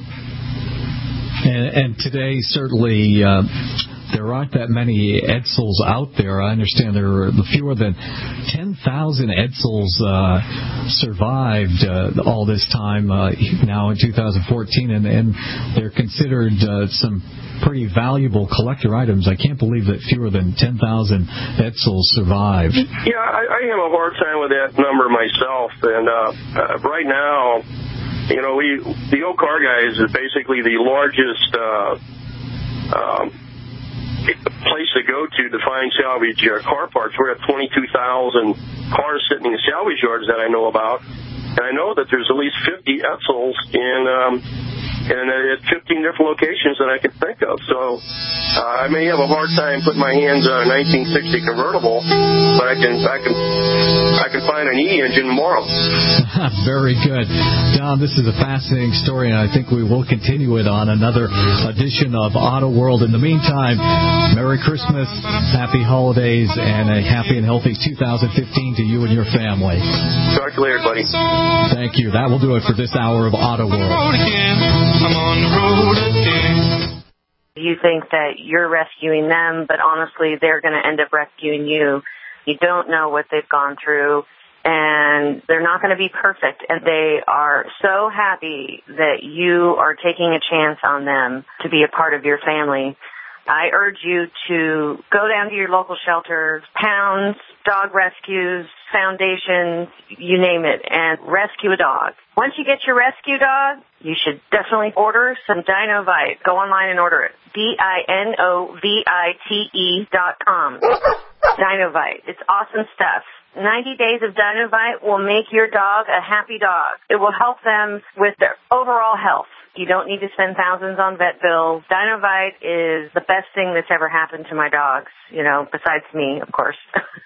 And, and today, certainly, uh, there aren't that many Edsels out there. I understand there are fewer than ten thousand Edsels uh, survived uh, all this time uh, now in two thousand fourteen, and, and they're considered uh, some pretty valuable collector items. I can't believe that fewer than ten thousand Edsels survived. Yeah, I, I have a hard time with that number myself. And uh, uh, right now, you know, we the Old Car Guys is basically the largest uh, um, place to go to to find salvage uh, car parts. We're at twenty-two thousand cars sitting in salvage yards that I know about. And I know that there's at least fifty Edsels in um, and at fifteen different locations that I can think of. So uh, I may have a hard time putting my hands on a nineteen sixty convertible, but I can I can I can find an E engine tomorrow. Very good, Don. This is a fascinating story, and I think we will continue it on another edition of Auto World. In the meantime, Merry Christmas, Happy Holidays, and a happy and healthy two thousand fifteen to you and your family. Talk to you later, buddy. Thank you. That will do it for this hour of Auto World. I'm on the road again. You think that you're rescuing them, but honestly, they're going to end up rescuing you. You don't know what they've gone through, and they're not going to be perfect. And they are so happy that you are taking a chance on them to be a part of your family. I urge you to go down to your local shelter, pounds, dog rescues, foundations, you name it, and rescue a dog. Once you get your rescue dog, you should definitely order some Dinovite. Go online and order it. D I N O V I T E dot com. Dinovite. It's awesome stuff. ninety days of Dinovite will make your dog a happy dog. It will help them with their overall health. You don't need to spend thousands on vet bills. Dinovite is the best thing that's ever happened to my dogs, you know, besides me, of course.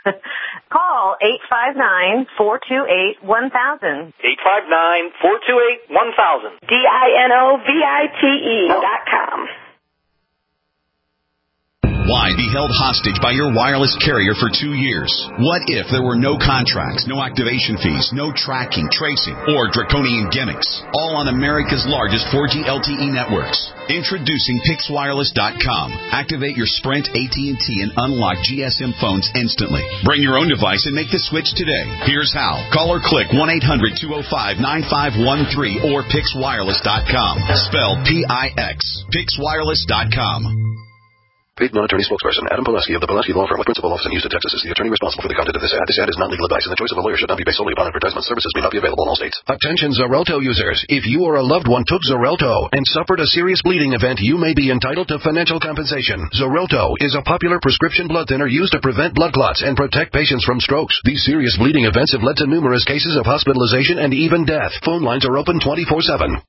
Call eight five nine, four two eight, one thousand. eight five nine, four two eight, one thousand. D I N O V I T E dot com. Why be held hostage by your wireless carrier for two years? What if there were no contracts, no activation fees, no tracking, tracing, or draconian gimmicks? All on America's largest four G L T E networks. Introducing Pix Wireless dot com. Activate your Sprint, A T and T, and unlock G S M phones instantly. Bring your own device and make the switch today. Here's how. Call or click one eight hundred two oh five nine five one three or Pix Wireless dot com. Spelled P I X. Pix Wireless dot com. Paid non-attorney spokesperson Adam Pulaski of the Pulaski Law Firm with principal office in Houston, Texas is the attorney responsible for the content of this ad. This ad is not legal advice, and the choice of a lawyer should not be based solely upon advertisement. Services may not be available in all states. Attention Xarelto users. If you or a loved one took Xarelto and suffered a serious bleeding event, you may be entitled to financial compensation. Xarelto is a popular prescription blood thinner used to prevent blood clots and protect patients from strokes. These serious bleeding events have led to numerous cases of hospitalization and even death. Phone lines are open twenty-four seven.